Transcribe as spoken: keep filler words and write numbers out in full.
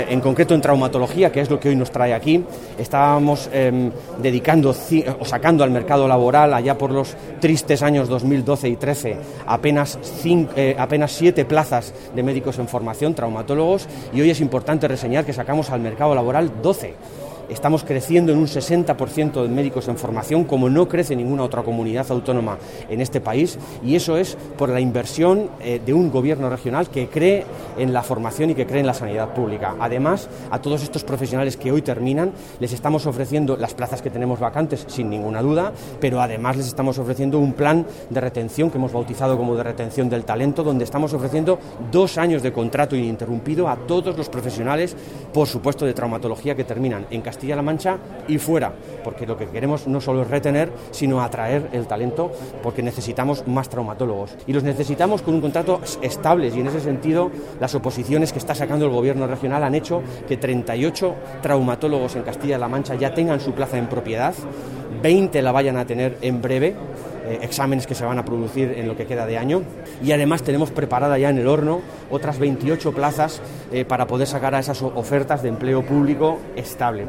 En concreto en traumatología, que es lo que hoy nos trae aquí, estábamos eh, dedicando o sacando al mercado laboral allá por los tristes años dos mil doce y trece apenas, cinco, eh, apenas siete plazas de médicos en formación, traumatólogos, y hoy es importante reseñar que sacamos al mercado laboral doce. Estamos creciendo en un sesenta por ciento de médicos en formación, como no crece ninguna otra comunidad autónoma en este país, y eso es por la inversión eh, de un gobierno regional que cree en la formación y que cree en la sanidad pública. Además, a todos estos profesionales que hoy terminan, les estamos ofreciendo las plazas que tenemos vacantes, sin ninguna duda, pero además les estamos ofreciendo un plan de retención que hemos bautizado como de retención del talento, donde estamos ofreciendo dos años de contrato ininterrumpido a todos los profesionales, por supuesto de traumatología, que terminan en Castilla-La Mancha y fuera, porque lo que queremos no solo es retener, sino atraer el talento, porque necesitamos más traumatólogos y los necesitamos con un contrato estable, y en ese sentido las oposiciones que está sacando el gobierno regional han hecho que treinta y ocho traumatólogos en Castilla-La Mancha ya tengan su plaza en propiedad, veinte la vayan a tener en breve, eh, exámenes que se van a producir en lo que queda de año, y además tenemos preparada ya en el horno otras veintiocho plazas eh, para poder sacar a esas ofertas de empleo público estable.